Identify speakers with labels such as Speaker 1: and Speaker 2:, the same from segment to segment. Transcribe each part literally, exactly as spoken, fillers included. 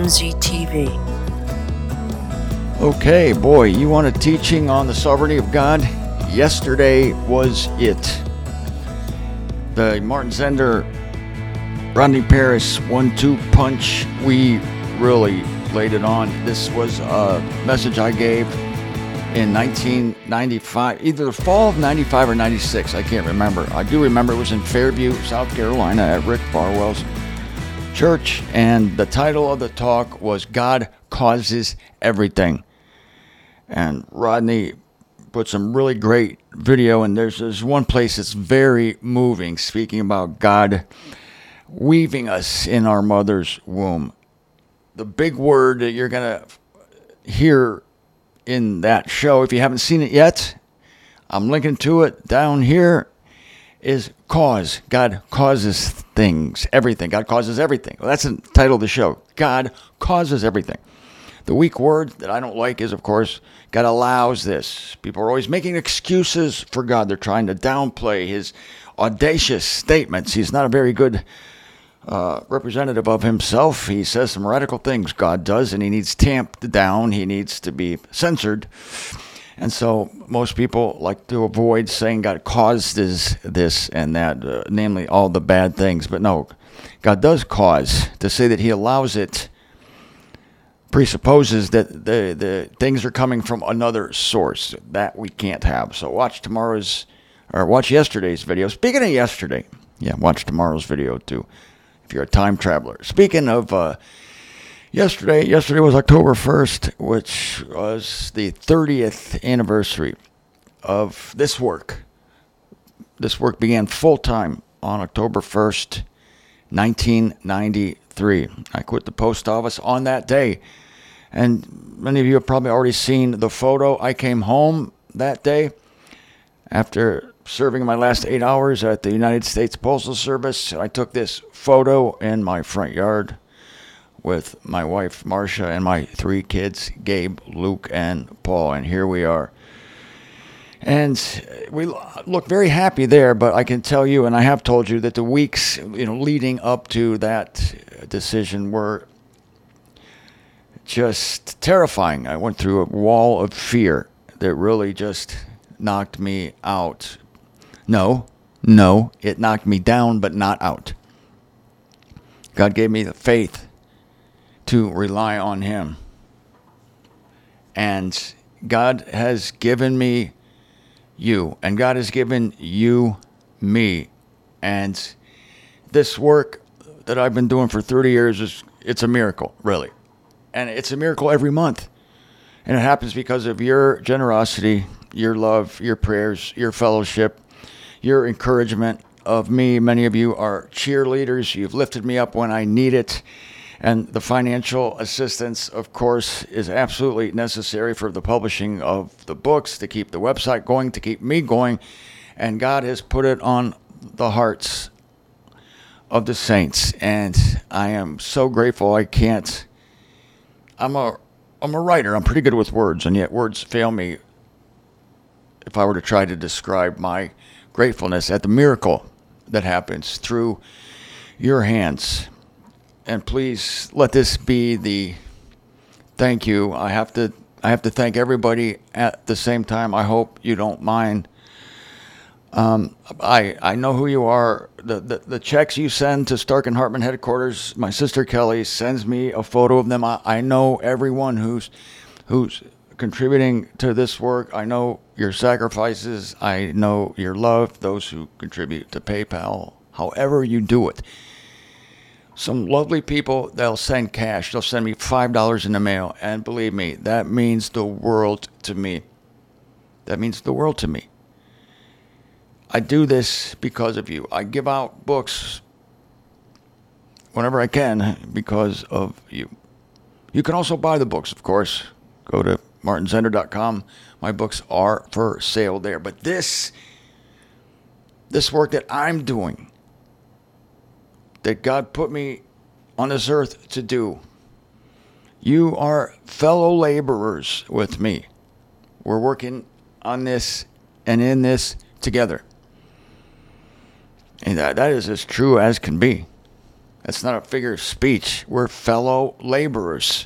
Speaker 1: M Z T V.
Speaker 2: Okay, boy, you want a teaching on the sovereignty of God? Yesterday was it. The Martin Zender, Rodney Paris one two punch, we really laid it on. This was a message I gave in nineteen ninety-five, either the fall of ninety-five or ninety-six, I can't remember. I do remember it was in Fairview, South Carolina at Rick Farwell's church, and the title of the talk was God Causes Everything. And Rodney put some really great video, and there's, there's one place that's very moving, speaking about God weaving us in our mother's womb. The big word that you're going to hear in that show, if you haven't seen it yet, I'm linking to it down here, is cause. God causes things, everything. God causes everything. Well, that's the title of the show. God causes everything. The weak word that I don't like is, of course, God allows this. People are always making excuses for God. They're trying to downplay his audacious statements. He's not a very good uh, representative of himself. He says some radical things, God does, and he needs tamped down. He needs to be censored. And so most people like to avoid saying God caused this, this and that, uh, namely all the bad things. But no, God does cause. To say that he allows it presupposes that the, the things are coming from another source that we can't have. So watch tomorrow's, or watch yesterday's video. Speaking of yesterday, yeah, watch tomorrow's video too, if you're a time traveler. Speaking of uh, yesterday, yesterday was October first, which was the thirtieth anniversary of this work. This work began full-time on October first, nineteen ninety-three. I quit the post office on that day. And many of you have probably already seen the photo. I came home that day after serving my last eight hours at the United States Postal Service. I took this photo in my front yard with my wife, Marcia, and my three kids, Gabe, Luke, and Paul. And here we are. And we look very happy there, but I can tell you, and I have told you, that the weeks, you know, leading up to that decision were just terrifying. I went through a wall of fear that really just knocked me out. No, no, it knocked me down, but not out. God gave me the faith to rely on him. And God has given me you, and God has given you me. And this work that I've been doing for thirty years is, it's a miracle, really. And it's a miracle every month. And it happens because of your generosity, your love, your prayers, your fellowship, your encouragement of me. Many of you are cheerleaders. You've lifted me up when I need it. And the financial assistance, of course, is absolutely necessary for the publishing of the books, to keep the website going, to keep me going. And God has put it on the hearts of the saints. And I am so grateful. I can't. I'm a, I'm a writer. I'm pretty good with words, and yet words fail me if I were to try to describe my gratefulness at the miracle that happens through your hands. And please let this be the thank you. I have to I have to thank everybody at the same time. I hope you don't mind. Um, I I know who you are. The, the the checks you send to Stark and Hartman headquarters, my sister Kelly sends me a photo of them. I, I know everyone who's who's contributing to this work. I know your sacrifices. I know your love, those who contribute to PayPal, however you do it. Some lovely people, they'll send cash. They'll send me five dollars in the mail. And believe me, that means the world to me. That means the world to me. I do this because of you. I give out books whenever I can because of you. You can also buy the books, of course. Go to martin zender dot com. My books are for sale there. But this, this work that I'm doing, that God put me on this earth to do, you are fellow laborers with me. We're working on this and in this together. And that, that is as true as can be. That's not a figure of speech. We're fellow laborers.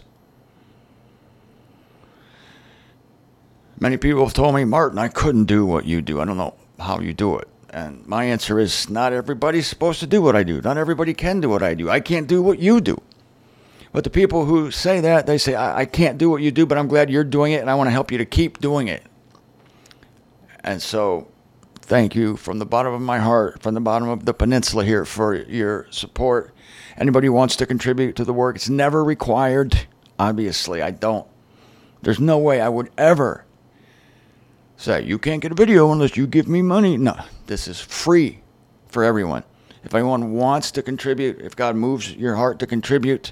Speaker 2: Many people have told me, Martin, I couldn't do what you do. I don't know how you do it. And my answer is, not everybody's supposed to do what I do. Not everybody can do what I do. I can't do what you do. But the people who say that, they say, I, I can't do what you do, but I'm glad you're doing it, and I want to help you to keep doing it. And so, thank you from the bottom of my heart, from the bottom of the peninsula here, for your support. Anybody who wants to contribute to the work, it's never required. Obviously, I don't. There's no way I would ever say, you can't get a video unless you give me money. No, this is free for everyone. If anyone wants to contribute, if God moves your heart to contribute,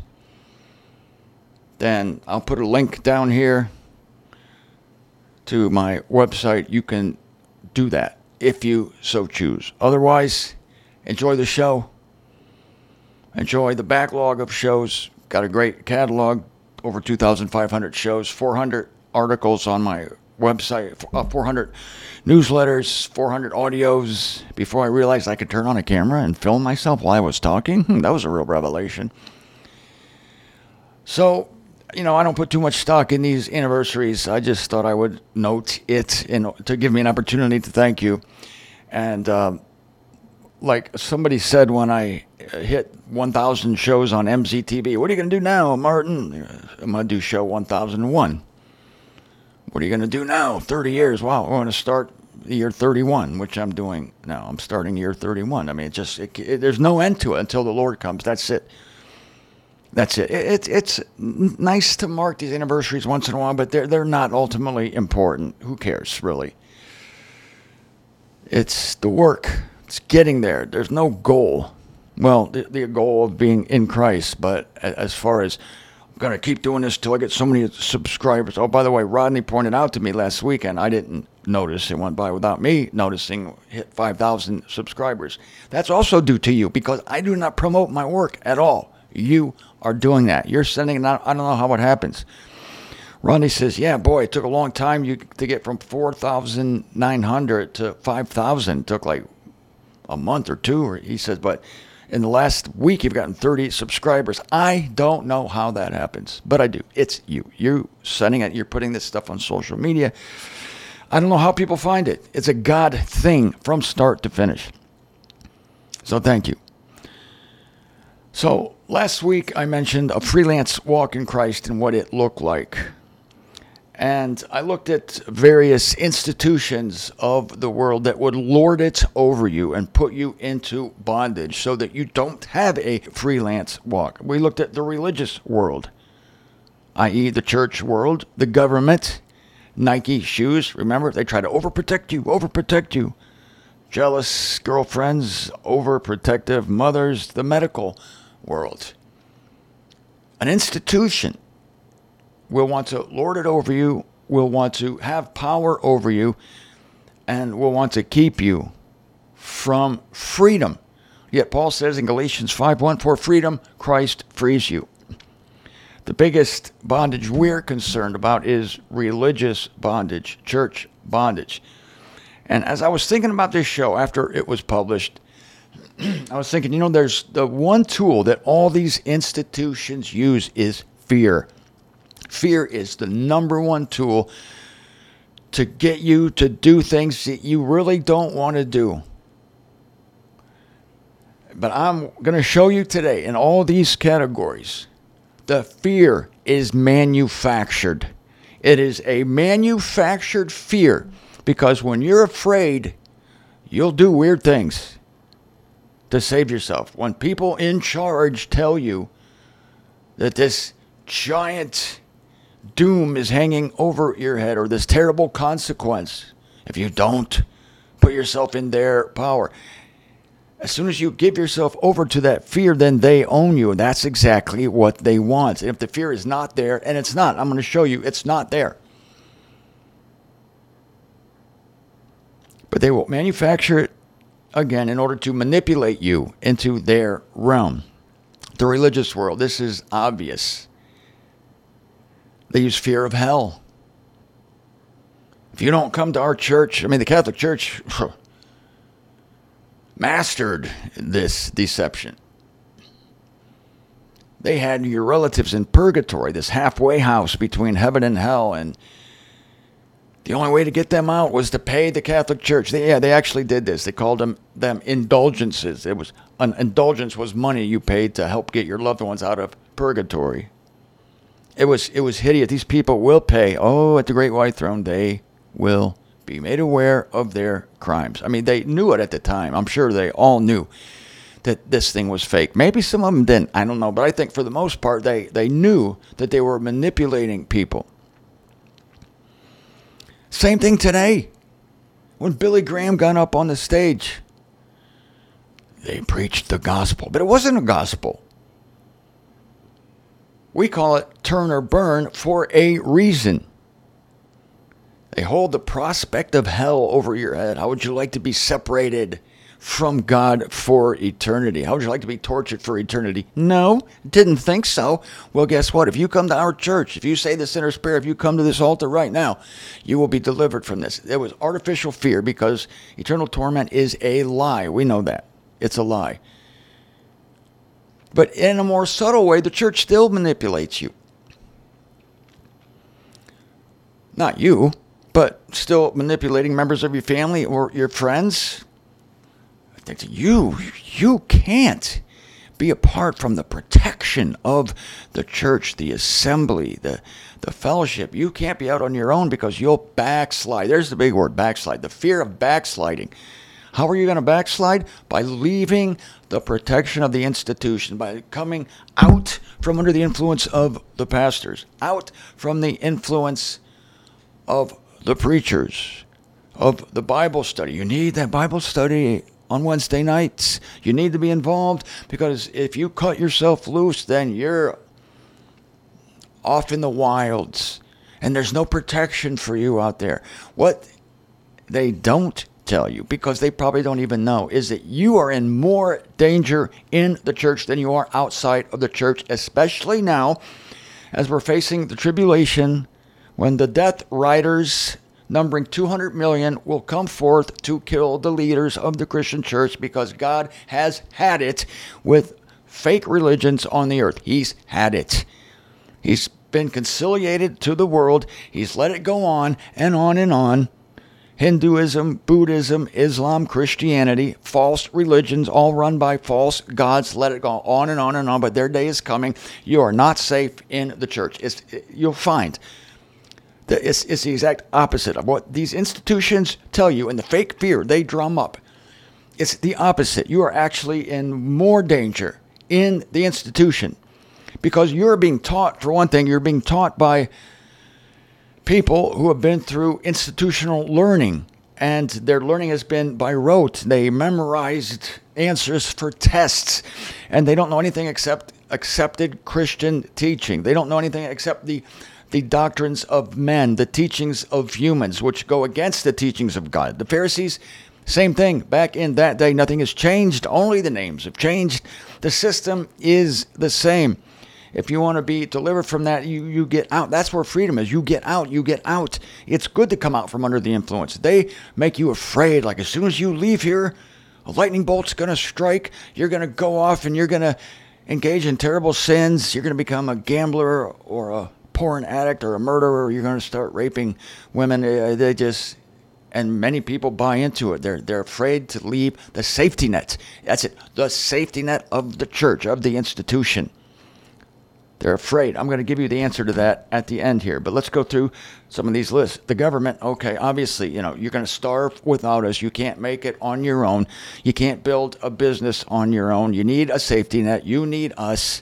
Speaker 2: then I'll put a link down here to my website. You can do that if you so choose. Otherwise, enjoy the show. Enjoy the backlog of shows. Got a great catalog, over two thousand five hundred shows, four hundred articles on my website, uh, four hundred newsletters, four hundred audios. Before I realized I could turn on a camera and film myself while I was talking, hmm, that was a real revelation. So, you know, I don't put too much stock in these anniversaries. I just thought I would note it in, to give me an opportunity to thank you. And um, like somebody said when I hit one thousand shows on M Z T V, what are you going to do now, Martin? I'm going to do show one thousand one. What are you going to do now? thirty years. Wow, I'm going to start the year thirty-one, which I'm doing now. I'm starting year thirty-one. I mean, it just it, it, there's no end to it until the Lord comes. That's it. That's it. it. It's it's nice to mark these anniversaries once in a while, but they're they're not ultimately important. Who cares, really? It's the work. It's getting there. There's no goal. Well, the, the goal of being in Christ, but as far as I'm going to keep doing this till I get so many subscribers. Oh, by the way, Rodney pointed out to me last weekend, I didn't notice. It went by without me noticing, hit five thousand subscribers. That's also due to you, because I do not promote my work at all. You are doing that. You're sending it out. I don't know how it happens. Rodney says, yeah, boy, it took a long time you to get from four thousand nine hundred to five thousand. It took like a month or two. Or he says, but in the last week, you've gotten thirty subscribers. I don't know how that happens, but I do. It's you. You're sending it. You're putting this stuff on social media. I don't know how people find it. It's a God thing from start to finish. So thank you. So last week, I mentioned a freelance walk in Christ and what it looked like. And I looked at various institutions of the world that would lord it over you and put you into bondage so that you don't have a freelance walk. We looked at the religious world, that is the church world, the government, Nike shoes. Remember, they try to overprotect you, overprotect you. Jealous girlfriends, overprotective mothers, the medical world. An institution will want to lord it over you, will want to have power over you, and will want to keep you from freedom. Yet Paul says in Galatians five one, for freedom, Christ frees you. The biggest bondage we're concerned about is religious bondage, church bondage. And as I was thinking about this show after it was published, I was thinking, you know, there's the one tool that all these institutions use is fear. Fear is the number one tool to get you to do things that you really don't want to do. But I'm going to show you today in all these categories, the fear is manufactured. It is a manufactured fear because when you're afraid, you'll do weird things to save yourself. When people in charge tell you that this giant doom is hanging over your head, or this terrible consequence if you don't put yourself in their power. As soon as you give yourself over to that fear, then they own you. And that's exactly what they want. And if the fear is not there, and it's not, I'm going to show you it's not there. But they will manufacture it again in order to manipulate you into their realm. The religious world, this is obvious. They use fear of hell. If you don't come to our church, I mean, the Catholic Church mastered this deception. They had your relatives in purgatory, this halfway house between heaven and hell, and the only way to get them out was to pay the Catholic Church. They, yeah, they actually did this. They called them them indulgences. It was an indulgence was money you paid to help get your loved ones out of purgatory. It was it was hideous. These people will pay. Oh, at the Great White Throne, they will be made aware of their crimes. I mean, they knew it at the time. I'm sure they all knew that this thing was fake. Maybe some of them didn't. I don't know. But I think for the most part, they, they knew that they were manipulating people. Same thing today. When Billy Graham got up on the stage, they preached the gospel. But it wasn't a gospel. We call it turn or burn for a reason. They hold the prospect of hell over your head. How would you like to be separated from God for eternity? How would you like to be tortured for eternity? No, didn't think so. Well, guess what? If you come to our church, if you say the sinner's prayer, if you come to this altar right now, you will be delivered from this. It was artificial fear because eternal torment is a lie. We know that. It's a lie. But in a more subtle way, the church still manipulates you. Not you, but still manipulating members of your family or your friends. That you, you can't be apart from the protection of the church, the assembly, the, the fellowship. You can't be out on your own because you'll backslide. There's the big word, backslide. The fear of backsliding. How are you going to backslide? By leaving the protection of the institution, by coming out from under the influence of the pastors, out from the influence of the preachers, of the Bible study. You need that Bible study on Wednesday nights. You need to be involved because if you cut yourself loose, then you're off in the wilds and there's no protection for you out there. What they don't tell you, because they probably don't even know, is that you are in more danger in the church than you are outside of the church, especially now as we're facing the tribulation when the death riders numbering two hundred million will come forth to kill the leaders of the Christian church because God has had it with fake religions on the earth. He's had it. He's been conciliated to the world. He's let it go on and on and on. Hinduism, Buddhism, Islam, Christianity, false religions, all run by false gods. Let it go on and on and on. But their day is coming. You are not safe in the church. It's, you'll find that it's, it's the exact opposite of what these institutions tell you and the fake fear they drum up. It's the opposite. You are actually in more danger in the institution because you're being taught, for one thing, you're being taught by people who have been through institutional learning, and their learning has been by rote. They memorized answers for tests, and they don't know anything except accepted Christian teaching. They don't know anything except the the doctrines of men, the teachings of humans, which go against the teachings of God. The Pharisees, same thing. Back in that day, nothing has changed. Only the names have changed. The system is the same. If you want to be delivered from that, you, you get out. That's where freedom is. You get out. You get out. It's good to come out from under the influence. They make you afraid. Like as soon as you leave here, a lightning bolt's going to strike. You're going to go off and you're going to engage in terrible sins. You're going to become a gambler or a porn addict or a murderer. You're going to start raping women. They just, and many people buy into it. They're they're afraid to leave the safety net. That's it. The safety net of the church, of the institution. They're afraid. I'm going to give you the answer to that at the end here. But let's go through some of these lists. The government, okay, obviously, you know, you're going to starve without us. You can't make it on your own. You can't build a business on your own. You need a safety net. You need us.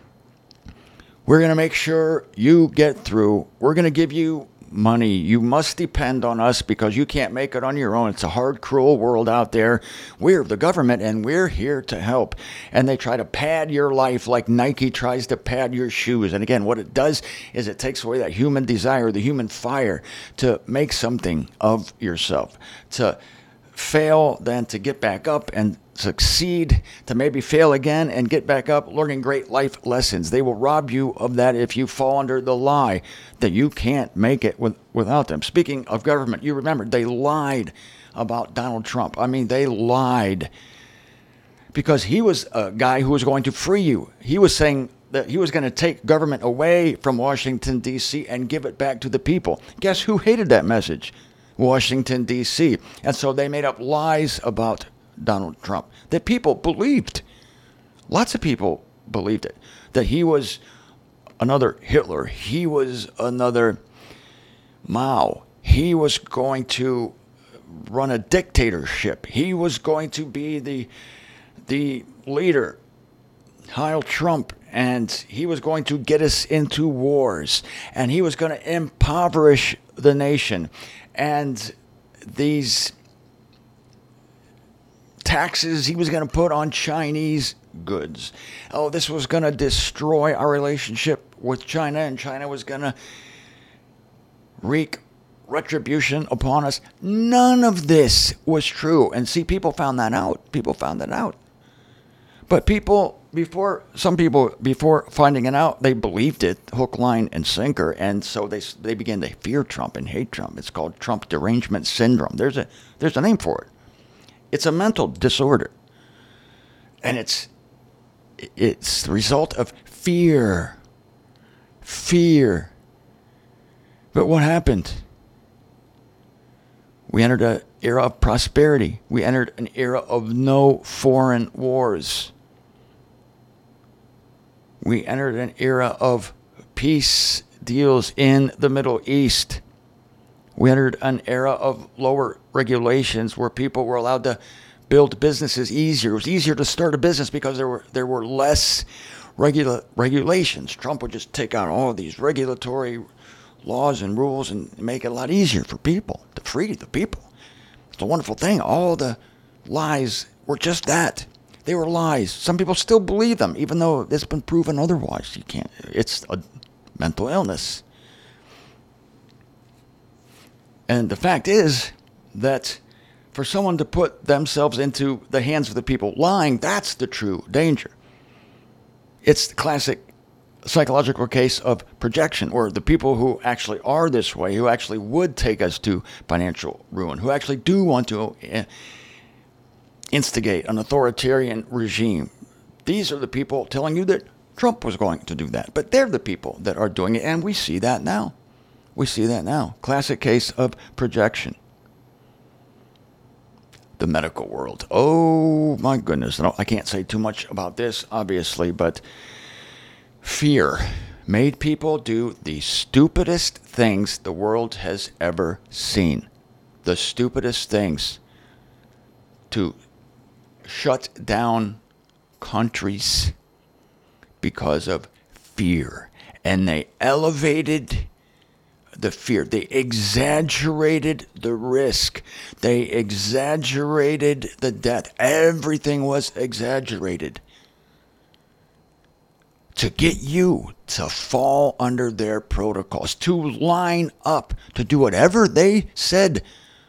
Speaker 2: We're going to make sure you get through. We're going to give you money. You must depend on us because you can't make it on your own. It's a hard, cruel world out there. We're the government and we're here to help. And they try to pad your life like Nike tries to pad your shoes. And again, what it does is it takes away that human desire, the human fire to make something of yourself, to fail, then to get back up and succeed, to maybe fail again and get back up, learning great life lessons. They will rob you of that if you fall under the lie that you can't make it with, without them. Speaking of government, you remember they lied about Donald Trump. I mean, they lied because he was a guy who was going to free you. He was saying that he was going to take government away from Washington, D C and give it back to the people. Guess who hated that message? Washington, D C And so they made up lies about Donald Trump that people believed. Lots of people believed it. That he was another Hitler. He was another Mao. He was going to run a dictatorship. He was going to be the the leader, Heil Trump, and he was going to get us into wars, and he was going to impoverish the nation, and these taxes he was going to put on Chinese goods. Oh, this was going to destroy our relationship with China, and China was going to wreak retribution upon us. None of this was true. And see, people found that out. People found that out. But people, before, some people, before finding it out, they believed it, hook, line, and sinker. And so they they began to fear Trump and hate Trump. It's called Trump derangement syndrome. There's a there's a name for it. It's a mental disorder. And it's it's the result of fear. Fear. But what happened? We entered an era of prosperity. We entered an era of no foreign wars. We entered an era of peace deals in the Middle East. We entered an era of lower regulations where people were allowed to build businesses easier. It was easier to start a business because there were there were less regula- regulations. Trump would just take out all of these regulatory laws and rules and make it a lot easier for people, to free the people. It's a wonderful thing. All the lies were just that. They were lies. Some people still believe them, even though it's been proven otherwise. You can't. It's a mental illness. And the fact is that for someone to put themselves into the hands of the people lying, that's the true danger. It's the classic psychological case of projection, or the people who actually are this way, who actually would take us to financial ruin, who actually do want to instigate an authoritarian regime. These are the people telling you that Trump was going to do that. But they're the people that are doing it, and we see that now. We see that now. Classic case of projection. The medical world. Oh, my goodness. I can't say too much about this, obviously, but fear made people do the stupidest things the world has ever seen. The stupidest things. To shut down countries because of fear. And they elevated the fear. They exaggerated the risk. They exaggerated the death. Everything was exaggerated to get you to fall under their protocols, to line up, to do whatever they said.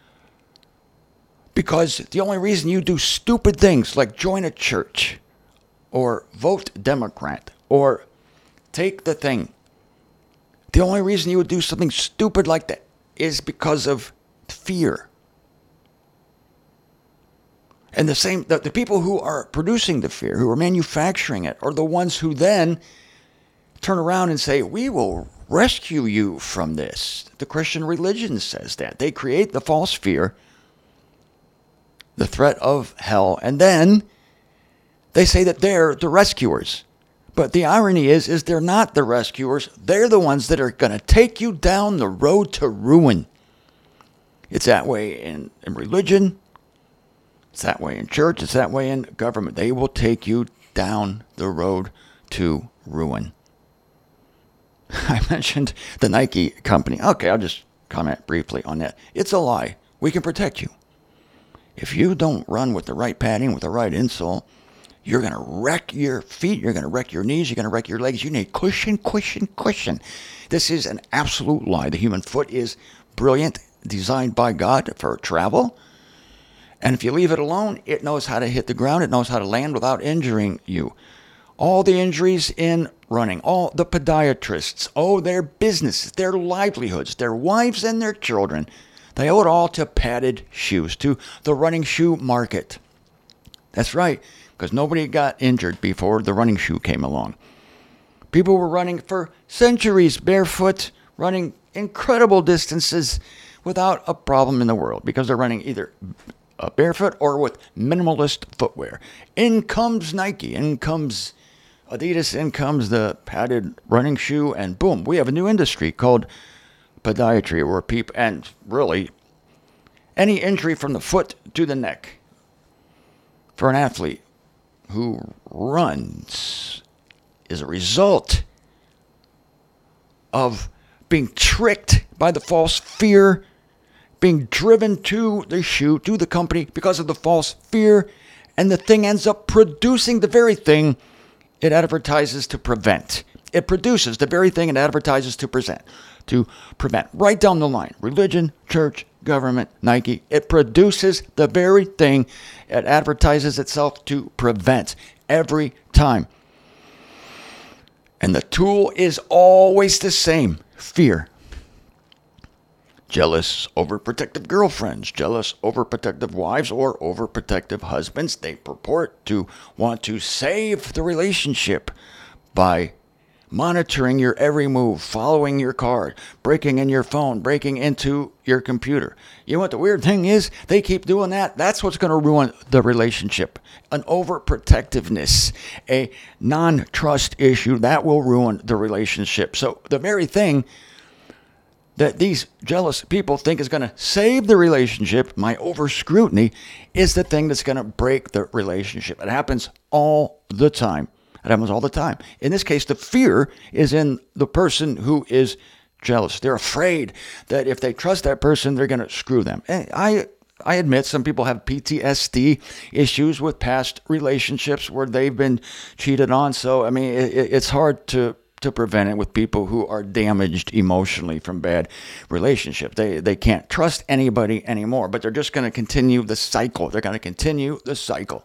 Speaker 2: Because the only reason you do stupid things like join a church or vote Democrat or take the thing, the only reason you would do something stupid like that is because of fear. And the same, the, the people who are producing the fear, who are manufacturing it, are the ones who then turn around and say, we will rescue you from this. The Christian religion says that. They create the false fear, the threat of hell, and then they say that they're the rescuers. But the irony is, is they're not the rescuers. They're the ones that are going to take you down the road to ruin. It's that way in, in religion. It's that way in church. It's that way in government. They will take you down the road to ruin. I mentioned the Nike company. Okay, I'll just comment briefly on that. It's a lie. We can protect you. If you don't run with the right padding, with the right insole, you're going to wreck your feet. You're going to wreck your knees. You're going to wreck your legs. You need cushion, cushion, cushion. This is an absolute lie. The human foot is brilliant, designed by God for travel. And if you leave it alone, it knows how to hit the ground. It knows how to land without injuring you. All the injuries in running, all the podiatrists, oh, their businesses, their livelihoods, their wives and their children, they owe it all to padded shoes, to the running shoe market. That's right, because nobody got injured before the running shoe came along. People were running for centuries barefoot, running incredible distances without a problem in the world because they're running either uh, barefoot or with minimalist footwear. In comes Nike, in comes Adidas, in comes the padded running shoe, and boom, we have a new industry called podiatry, where people, and really any injury from the foot to the neck for an athlete who runs is a result of being tricked by the false fear, being driven to the shoe, to the company because of the false fear, and the thing ends up producing the very thing it advertises to prevent. It produces the very thing it advertises to present, to prevent. Right down the line, religion, church, government, Nike, it produces the very thing it advertises itself to prevent every time. And the tool is always the same: fear. Jealous, overprotective girlfriends, jealous, overprotective wives, or overprotective husbands. They purport to want to save the relationship by monitoring your every move, following your card, breaking in your phone, breaking into your computer. You know what the weird thing is? They keep doing that. That's what's going to ruin the relationship. An overprotectiveness, a non-trust issue, that will ruin the relationship. So the very thing that these jealous people think is going to save the relationship, my over-scrutiny, is the thing that's going to break the relationship. It happens all the time. It happens all the time. In this case, the fear is in the person who is jealous. They're afraid that if they trust that person, they're going to screw them. And I I admit some people have P T S D issues with past relationships where they've been cheated on. So, I mean, it, it's hard to to prevent it with people who are damaged emotionally from bad relationships. They they can't trust anybody anymore, but they're just going to continue the cycle. They're going to continue the cycle.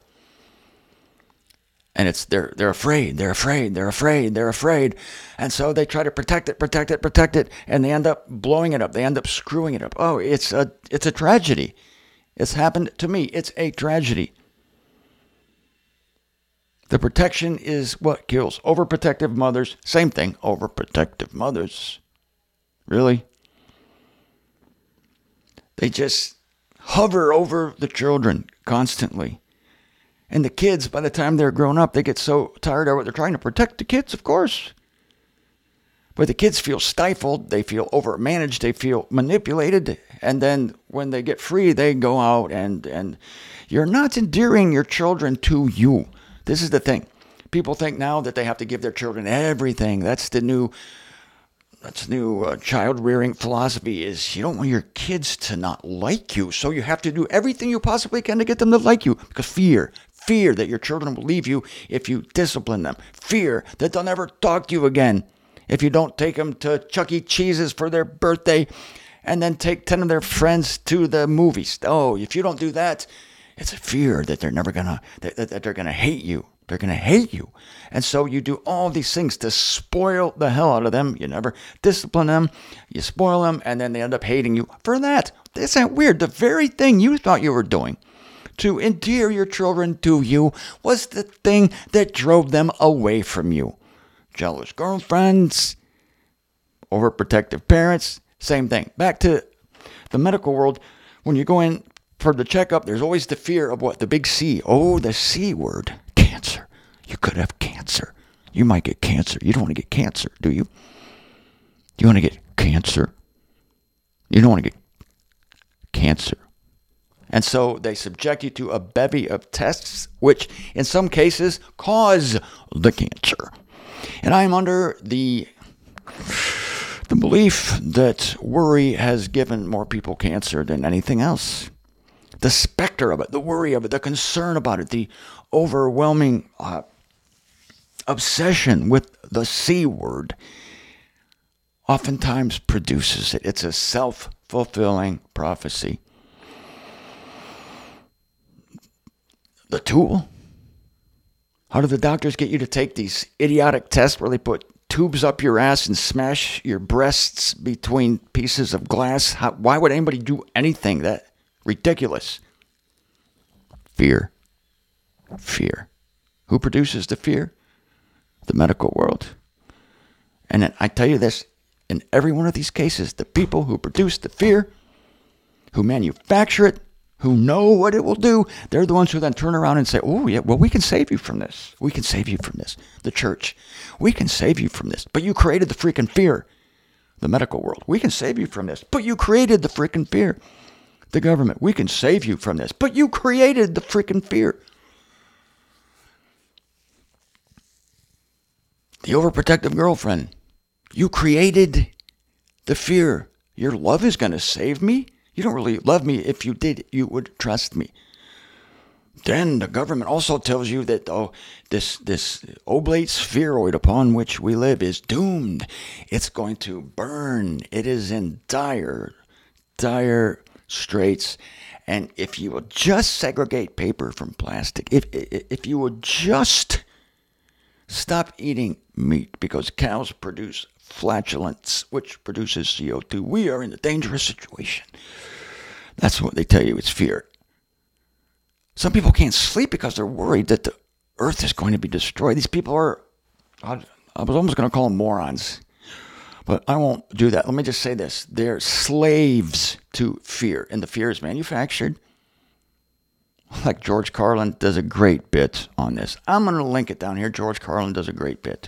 Speaker 2: And it's they're they're afraid, they're afraid, they're afraid, they're afraid. And so they try to protect it, protect it, protect it, and they end up blowing it up. They end up screwing it up. Oh, it's a it's a tragedy. It's happened to me. It's a tragedy. The protection is what kills. Overprotective mothers, same thing. Overprotective mothers. Really? They just hover over the children constantly. And the kids, by the time they're grown up, they get so tired of it. They're trying to protect the kids, of course. But the kids feel stifled. They feel overmanaged. They feel manipulated. And then when they get free, they go out and, and you're not endearing your children to you. This is the thing. People think now that they have to give their children everything. That's the new that's the new uh, child-rearing philosophy is you don't want your kids to not like you. So you have to do everything you possibly can to get them to like you. Because fear. Fear that your children will leave you if you discipline them. Fear that they'll never talk to you again if you don't take them to Chuck E. Cheese's for their birthday and then take ten of their friends to the movies. Oh, if you don't do that, it's a fear that they're never gonna that, that they're gonna hate you. They're gonna hate you. And so you do all these things to spoil the hell out of them. You never discipline them. You spoil them, and then they end up hating you for that. Isn't that weird? The very thing you thought you were doing to endear your children to you was the thing that drove them away from you. Jealous girlfriends, overprotective parents, same thing. Back to the medical world, when you go in for the checkup, there's always the fear of what? The big C. Oh, the C word. Cancer. You could have cancer. You might get cancer. You don't want to get cancer, do you? You want to get cancer? You don't want to get cancer. And so they subject you to a bevy of tests, which in some cases cause the cancer. And I am under the the belief that worry has given more people cancer than anything else. The specter of it, the worry of it, the concern about it, the overwhelming uh, obsession with the C word oftentimes produces it. It's a self-fulfilling prophecy. The tool. How do the doctors get you to take these idiotic tests where they put tubes up your ass and smash your breasts between pieces of glass? How, why would anybody do anything that ridiculous? Fear. Fear. Who produces the fear? The medical world. And then I tell you this, in every one of these cases, the people who produce the fear, who manufacture it, who know what it will do, they're the ones who then turn around and say, oh, yeah, well, we can save you from this. We can save you from this. The church, we can save you from this. But you created the freaking fear. The medical world, we can save you from this. But you created the freaking fear. The government, we can save you from this. But you created the freaking fear. The overprotective girlfriend, you created the fear. Your love is going to save me. You don't really love me. If you did, you would trust me. Then the government also tells you that oh, this this oblate spheroid upon which we live is doomed. It's going to burn. It is in dire, dire straits. And if you will just segregate paper from plastic, if if you will just stop eating meat because cows produce flatulence, which produces C O two, we are in a dangerous situation. That's what they tell you. It's fear. Some people can't sleep because they're worried that the earth is going to be destroyed. These people are, I, I was almost going to call them morons, but I won't do that. Let me just say this. They're slaves to fear, and the fear is manufactured. Like George Carlin does a great bit on this. I'm going to link it down here. George Carlin does a great bit.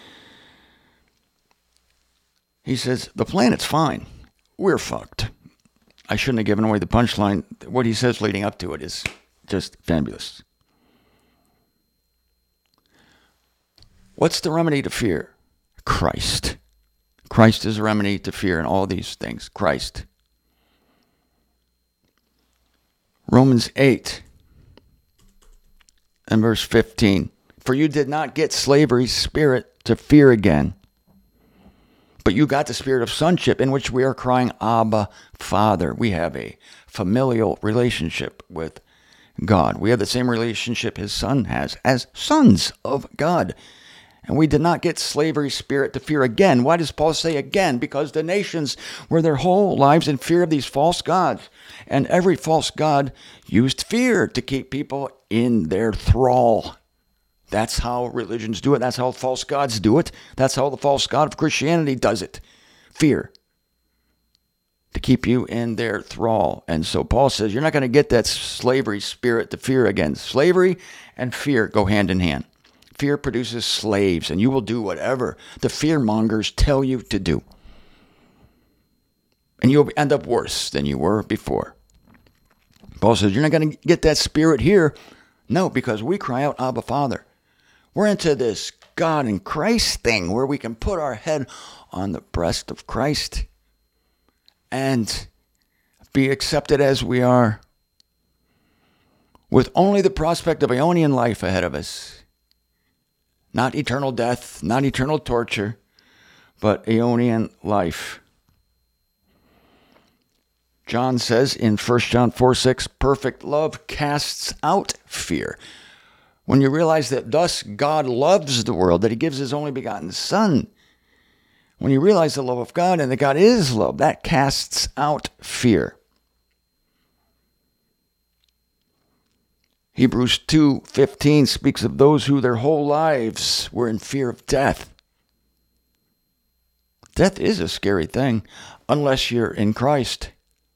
Speaker 2: He says, the planet's fine. We're fucked. I shouldn't have given away the punchline. What he says leading up to it is just fabulous. What's the remedy to fear? Christ. Christ is a remedy to fear in all these things. Christ. Romans eight and verse fifteen. For you did not get slavery's spirit to fear again, but you got the spirit of sonship in which we are crying, Abba, Father. We have a familial relationship with God. We have the same relationship his son has as sons of God. And we did not get slavery's spirit to fear again. Why does Paul say again? Because the nations were their whole lives in fear of these false gods. And every false god used fear to keep people in their thrall. That's how religions do it. That's how false gods do it. That's how the false god of Christianity does it. Fear. To keep you in their thrall. And so Paul says, you're not going to get that slavery spirit to fear again. Slavery and fear go hand in hand. Fear produces slaves, and you will do whatever the fearmongers tell you to do. And you'll end up worse than you were before. Paul says, you're not going to get that spirit here. No, because we cry out, Abba, Father. We're into this God and Christ thing where we can put our head on the breast of Christ and be accepted as we are, with only the prospect of Aeonian life ahead of us. Not eternal death, not eternal torture, but Aeonian life. John says in First John four six, perfect love casts out fear. When you realize that thus God loves the world, that he gives his only begotten Son, when you realize the love of God and that God is love, that casts out fear. Hebrews two fifteen speaks of those who their whole lives were in fear of death. Death is a scary thing unless you're in Christ.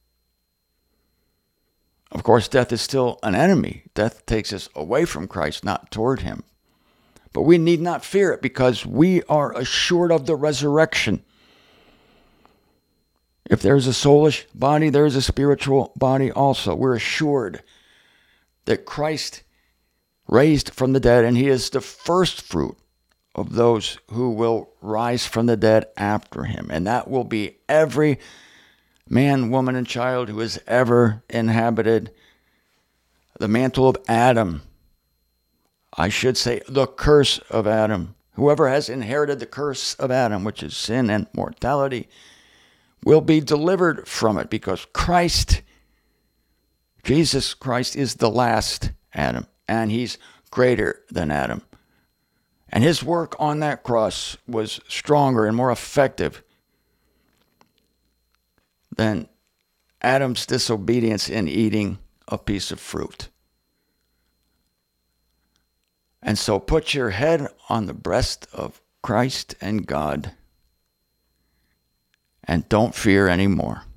Speaker 2: Of course, death is still an enemy. Death takes us away from Christ, not toward him. But we need not fear it because we are assured of the resurrection. If there's a soulish body, there's a spiritual body also. We're assured that Christ raised from the dead, and he is the first fruit of those who will rise from the dead after him. And that will be every man, woman, and child who has ever inhabited the mantle of Adam. I should say the curse of Adam. Whoever has inherited the curse of Adam, which is sin and mortality, will be delivered from it because Christ, Jesus Christ, is the last Adam, and he's greater than Adam. And his work on that cross was stronger and more effective than Adam's disobedience in eating a piece of fruit. And so put your head on the breast of Christ and God and don't fear anymore.